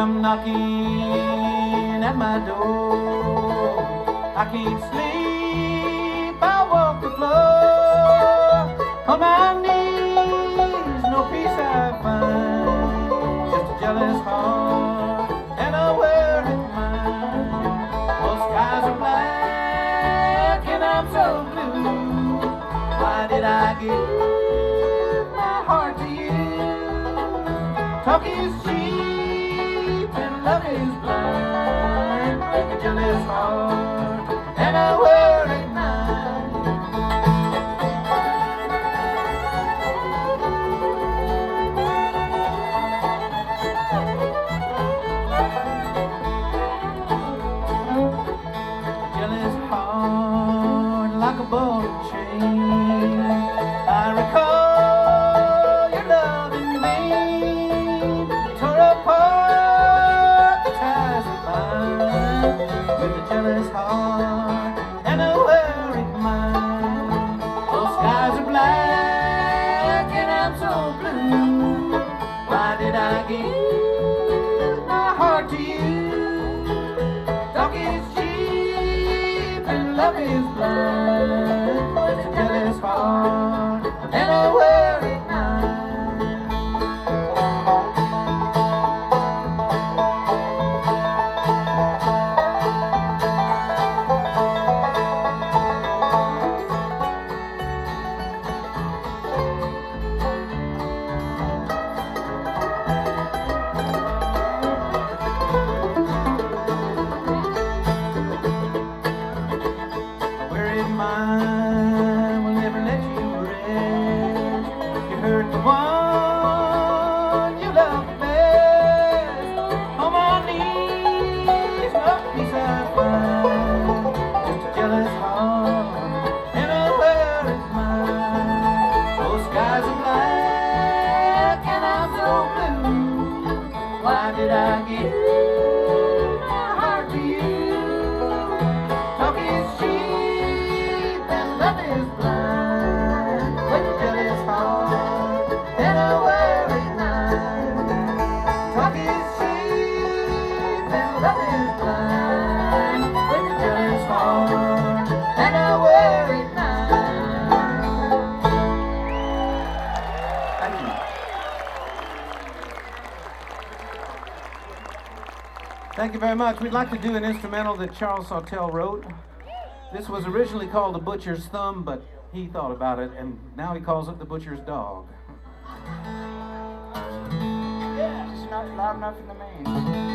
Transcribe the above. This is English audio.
come knocking at my door. I can't sleep, I walk the floor. On my knees, no peace I find. Just a jealous heart and a worried mind. Well, skies are black and I'm so blue. Why did I give my heart to you? Talk is cheap and love is blind. Break a jealous heart and a worried mind. Jealous heart like a ball and chain. I recall your love in vain. Tore apart the ties that bind. With a jealous heart and a worried mind. Those skies are black and I'm so blue. Why did I give my heart to you? Talk is cheap and love is blind. With a jealous heart and a worried mind. A worried mind will never let you rest. You hurt the one you love the best. On my knees, no peace I find. Just a jealous heart and a worried mind. Those skies are black and I'm so blue. Why did I give my heart to you? Talk is cheap and love is blind. With a jealous heart and a worried mind. Talk is cheap and love is blind. With a jealous heart and a worried mind. Thank you. Thank you very much. We'd like to do an instrumental that Charles Sawtelle wrote. This was originally called The Butcher's Thumb, but he thought about it, and now he calls it The Butcher's Dog. Yeah, it's not loud enough in the main.